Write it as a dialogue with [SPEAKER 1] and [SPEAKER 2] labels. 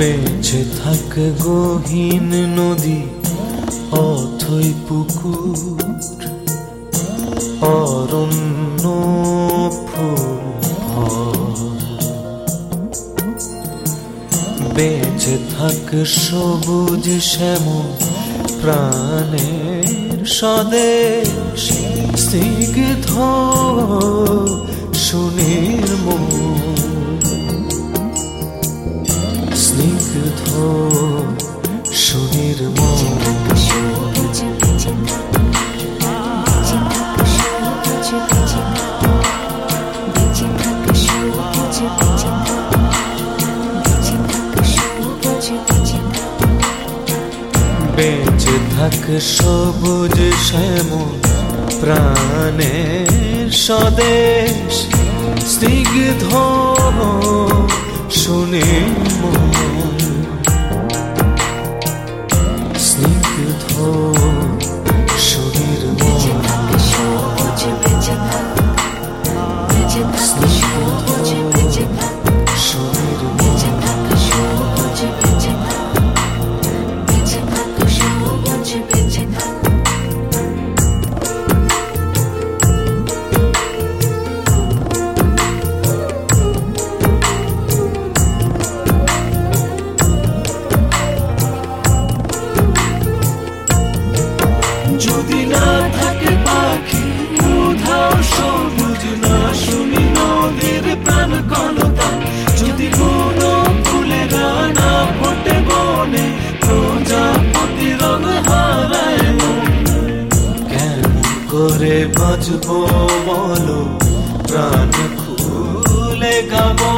[SPEAKER 1] বেঁচে থাক গহীন নদী অথই পুকুর, অরণ্য ফুল ফল। বেঁচে থাক সবুজ শ্যামল প্রাণের স্বদেশ, স্নিগ্ধ সুনির্মল, স্নিগ্ধ সুনির্মল। বেঁচে থাক সবুজ শ্যামল প্রাণের স্বদেশ, স্নিগ্ধ সুনির্মল, স্নিগ্ধ সুনির্মল, যদি না থাকে পাখি উধাও সবুজ, না শুনি নদীর প্রাণ কলতান, যদি কোনো ফুলেরা না ফোটে বনে, প্রজাপতি রং হারায় মন, কেমন করে বাঁচবো বলো, প্রাণ খুলে গাবো